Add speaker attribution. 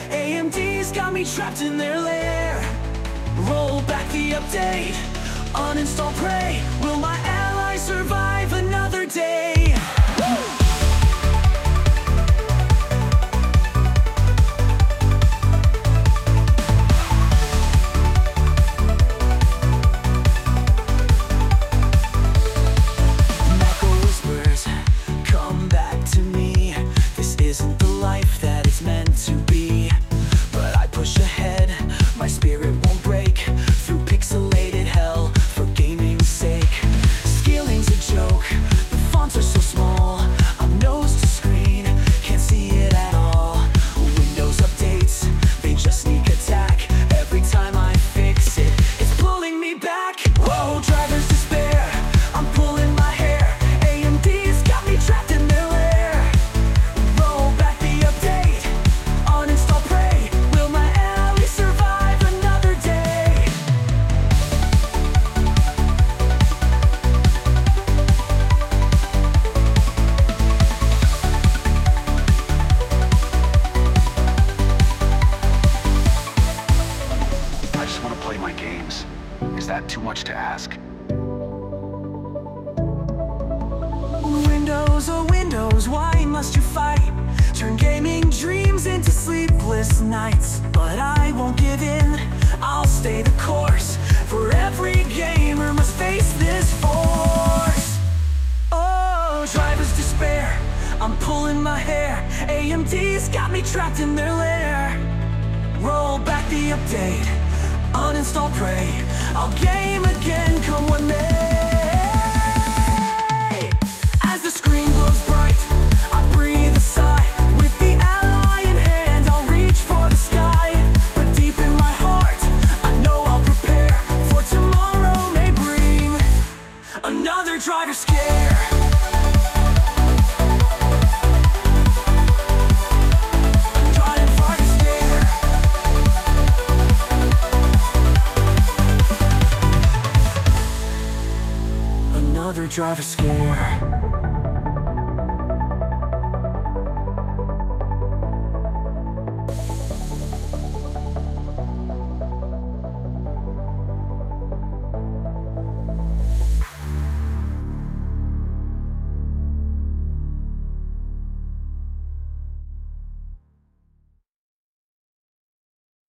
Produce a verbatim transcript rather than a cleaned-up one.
Speaker 1: A M D's got me trapped in their lair. Roll back the update, uninstall Prey. Will my ally survive another day? Woo!
Speaker 2: Is that too much to ask?
Speaker 1: Windows, oh Windows, why must you fight? Turn gaming dreams into sleepless nights. But I won't give in, I'll stay the course. For every gamer must face this force. Oh, driver's despair, I'm pulling my hair. A M D's got me trapped in their lair. Roll back the update, uninstall Prey. I'll game again, come what may. As the screen glows bright, I breathe a sigh. With the ally in hand, I'll reach for the sky. But deep in my heart, I know I'll prepare, for tomorrow may bring another driver scare. Another driver scare.